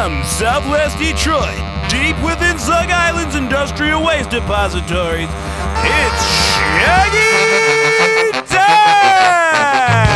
From Southwest Detroit, deep within Zug Island's industrial waste depositories, it's Shaggy time!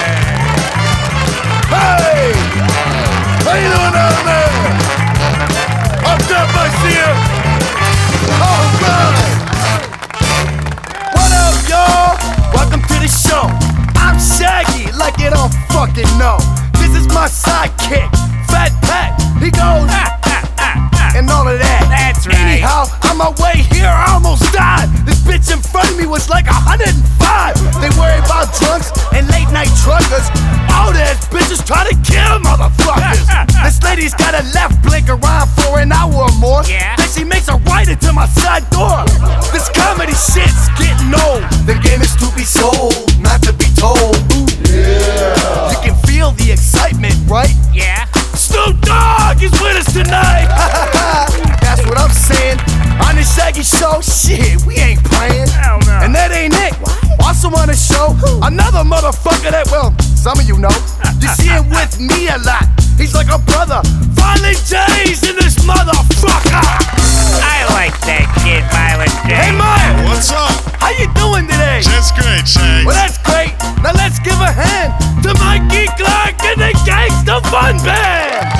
Hey! How you doing down there? Up top, I see you. All right. What up, y'all? Welcome to the show. I'm Shaggy, like you don't fucking know. This is my sidekick, Fat Pat. He goes and all of that. That's right. Anyhow, on my way here, I almost died. This bitch in front of me was like 105. They worry about drunks and late night truckers. All these bitches try to kill motherfuckers. This lady's got a left blink around for an hour or more. Yeah. Then she makes a right into my side door. This comedy shit's getting old. The game is to be sold, not to be told. Yeah. You can feel the excitement, right? Yeah. Snoop Dogg is with us tonight. That's what I'm saying. On the Shaggy Show, shit, we ain't playing. Hell no. And that ain't it. Also on the show, another motherfucker that, well, some of you know. You see him with me a lot. He's like a brother. Violent J's in this motherfucker. I like that kid, Violent J. Hey, Mike. What's up? How you doing today? Just great, Shag. Well, that's great. Now let's give a hand to Mikey Clark and the Gangsta Fun Band.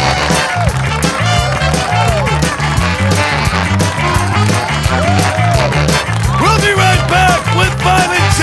We'll be right back with Violent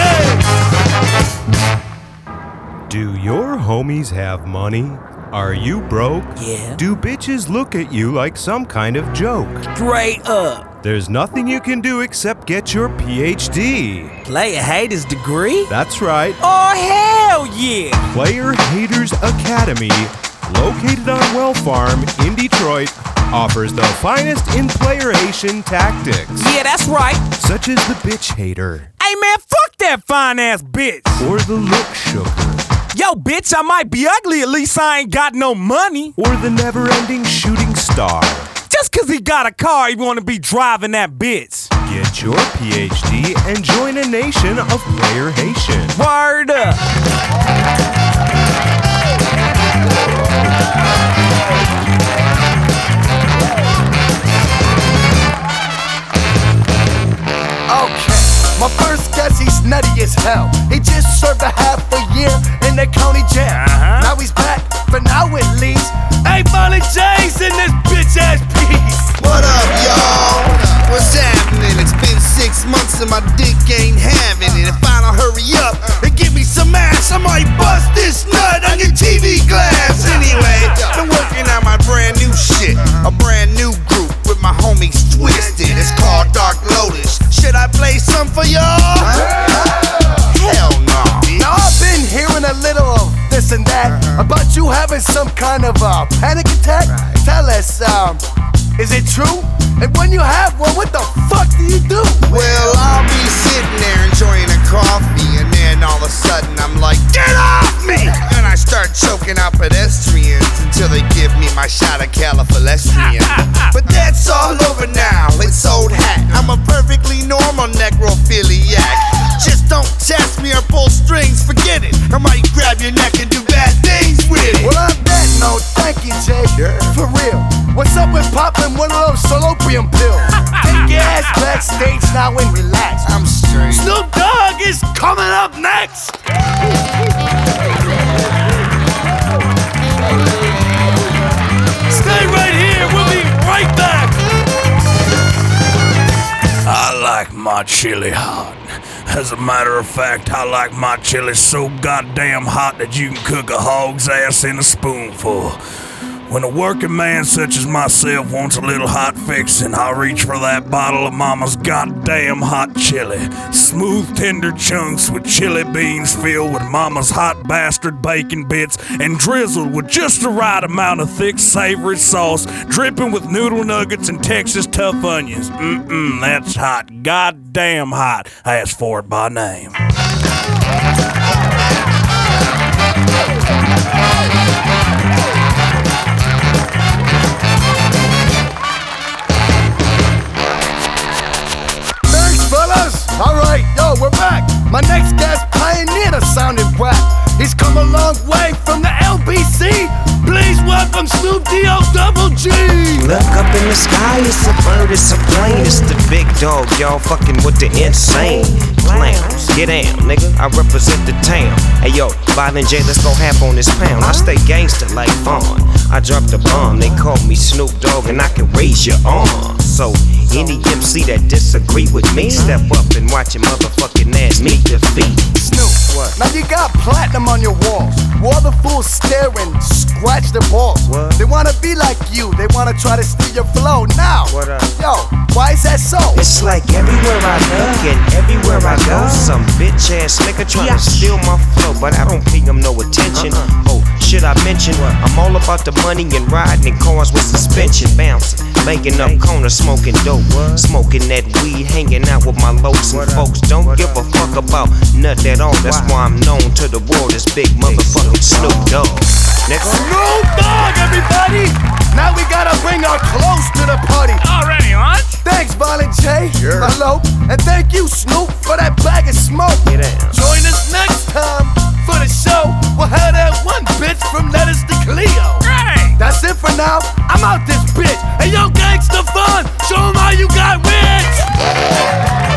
J. Do your homies have money? Are you broke? Yeah. Do bitches look at you like some kind of joke? Straight up. There's nothing you can do except get your PhD. Player haters degree? That's right. Oh, hell yeah. Player Haters Academy, located on Well Farm in Detroit, offers the finest in player-hation tactics, Yeah, that's right. such as the bitch hater Hey, man, fuck that fine-ass bitch. or the look shooker. Yo, bitch, I might be ugly, at least I ain't got no money. Or the never-ending shooting star. Just cause he got a car, he wanna be driving that bitch. Get your PhD and join a nation of player Haitian. Word up. Okay, my first guess, he's nutty as hell. He just served a half a year in the county jail. Now he's back, for now at least. Hey, Violent J's in this bitch ass piece. What up, y'all? What's happening? It's been 6 months and my dick ain't having it. If I don't hurry up and give me some ass, I might bust this nut on your TV glass. Anyway, been working on my brand new shit. A brand new group with my homies Twisted. It's called Dark Lotus. Should I play some for y'all? Hell no. Now I've been hearing a little of this and that about you having some kind of panic attack. Tell us, is it true? And when you have one, what the fuck do you do? Well, I'll be sitting there enjoying a coffee, and then all of a sudden I'm like, get off me! And I start choking out pedestrians until they give me my shot of califalestrian. But that's all over now, it's old hat. I'm a perfectly normal necrophiliac. Just don't test me or pull strings, forget it. I might grab your neck and do bad things with it. Well, on that note, thank you, Jay. For real. What's up with popping one of those salopium pills? Take your ass backstage now and relax. I'm straight. Snoop Dogg is coming up next. Stay right here. We'll be right back. I like my chili hot. As a matter of fact, I like my chili so goddamn hot that you can cook a hog's ass in a spoonful. When a working man such as myself wants a little hot fixin', I'll reach for that bottle of Mama's goddamn hot chili. Smooth, tender chunks with chili beans filled with Mama's hot bastard bacon bits and drizzled with just the right amount of thick, savory sauce, dripping with noodle nuggets and Texas tough onions. That's hot. Goddamn hot. I asked for it by name. Alright, yo, we're back. My next guest pioneered a sounding rap. He's come a long way from the LBC. Please welcome Snoop D-O-double-G. Look up in the sky, it's a bird, it's a plane. It's the big dog, y'all fucking with the insane clowns. Get down, nigga, I represent the town. Hey yo, Violent J, let's go half on this pound. I stay gangster like Vaughn. I dropped a bomb, they call me Snoop Dogg, and I can raise your arm. So any MC that disagree with me, step up and watch your motherfucking ass meet defeat. Snoop, What? now you got platinum on your walls. All the fools stare and scratch their balls. What? They wanna be like you, they wanna try to steal your flow. Now, What up? yo, why is that so? It's like everywhere I look and everywhere I go, some bitch ass nigga tryna steal my flow, but I don't pay him no attention. Oh, should I mention I'm all about the money and riding in cars with suspension, bouncing, making up corners, smoking dope, smoking that weed, hanging out with my locs and folks. Don't give a fuck about nothing at all. That's why I'm known to the world as big motherfucking Snoop Dogg. Next. Snoop Dogg, everybody! Now we gotta bring our clothes to the party. Already, what? Thanks, Violent J. Hello. And thank you, Snoop, for that bag of smoke. Get down. Join us next time for the show. We'll have that one bitch from Letters to Cleo. Right. That's it for now. I'm out this bitch. Hey, yo, gangsta fun. Show 'em how you got rich.